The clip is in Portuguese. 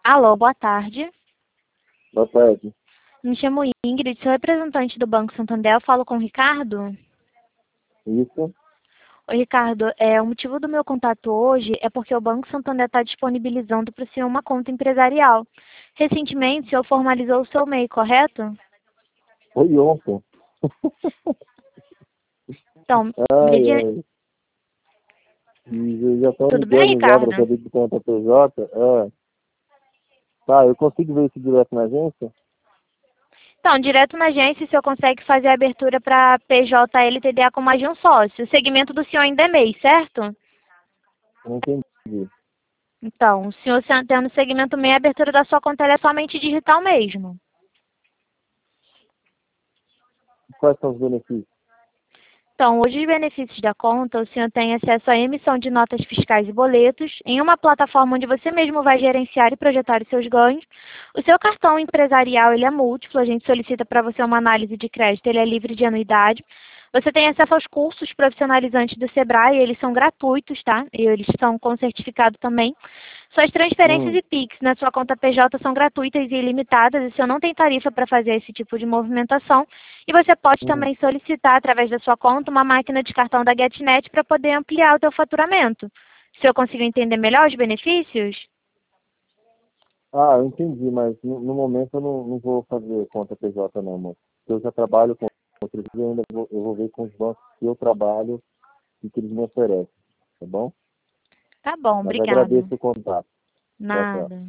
Alô, boa tarde. Boa tarde. Me chamo Ingrid, sou representante do Banco Santander. Eu falo com o Ricardo. Isso? Oi, Ricardo, o motivo do meu contato hoje é porque o Banco Santander está disponibilizando para o senhor uma conta empresarial. Recentemente, o senhor formalizou o seu MEI, correto? Foi ontem. Então, Ai, ai. E eu já estou tudo bem, ligando já para Ricardo? saber de conta PJ. Tá, eu consigo ver isso direto na agência? Então, direto na agência, o senhor consegue fazer a abertura para PJ LTDA com mais de um sócio. O segmento do senhor ainda é MEI, certo? Não entendi. Então, o senhor tendo segmento MEI, a abertura da sua conta ela é somente digital mesmo. Quais são os benefícios? Então, hoje os benefícios da conta, o senhor tem acesso à emissão de notas fiscais e boletos em uma plataforma onde você mesmo vai gerenciar e projetar os seus ganhos. O seu cartão empresarial, ele é múltiplo, a gente solicita para você uma análise de crédito, ele é livre de anuidade. Você tem acesso aos cursos profissionalizantes do Sebrae, eles são gratuitos, tá? E eles são com certificado também. Suas transferências Hum, e Pix na sua conta PJ são gratuitas e ilimitadas, e o senhor não tem tarifa para fazer esse tipo de movimentação. E você pode hum. também solicitar, através da sua conta, uma máquina de cartão da GetNet para poder ampliar o seu faturamento. Se eu consigo entender melhor os benefícios? Eu entendi, mas no momento eu não vou fazer conta PJ não, moço. Eu já trabalho com outros e eu vou ver com os bancos que eu trabalho e que eles me oferecem, tá bom? Tá bom, Mas obrigada. agradeço o contato. Tchau, tchau. Nada.